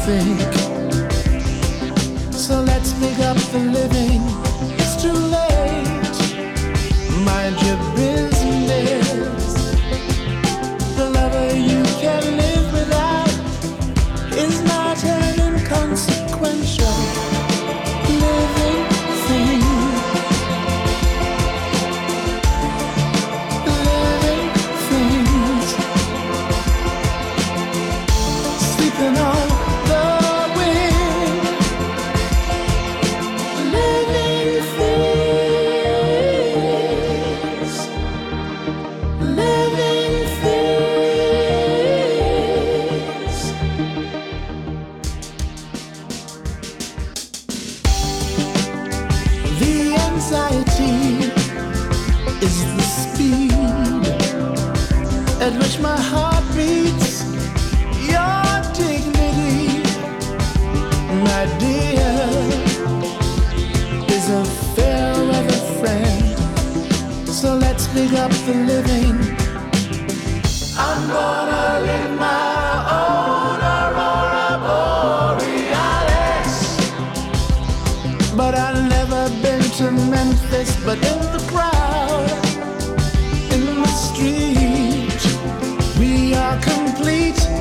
think. So let's pick up the living. It's too late. Mind your business. The lover you can live without is not an inconsequential living thing. Living things. Sleeping on the wind. Living things. Living things. The anxiety is the speed at which my heart beats. Your dignity, my dear, is a fair weather friend. So let's pick up the living. I'm gonna live my own aurora borealis. But I've never been to Memphis, but in the crowd, in the street, we are complete.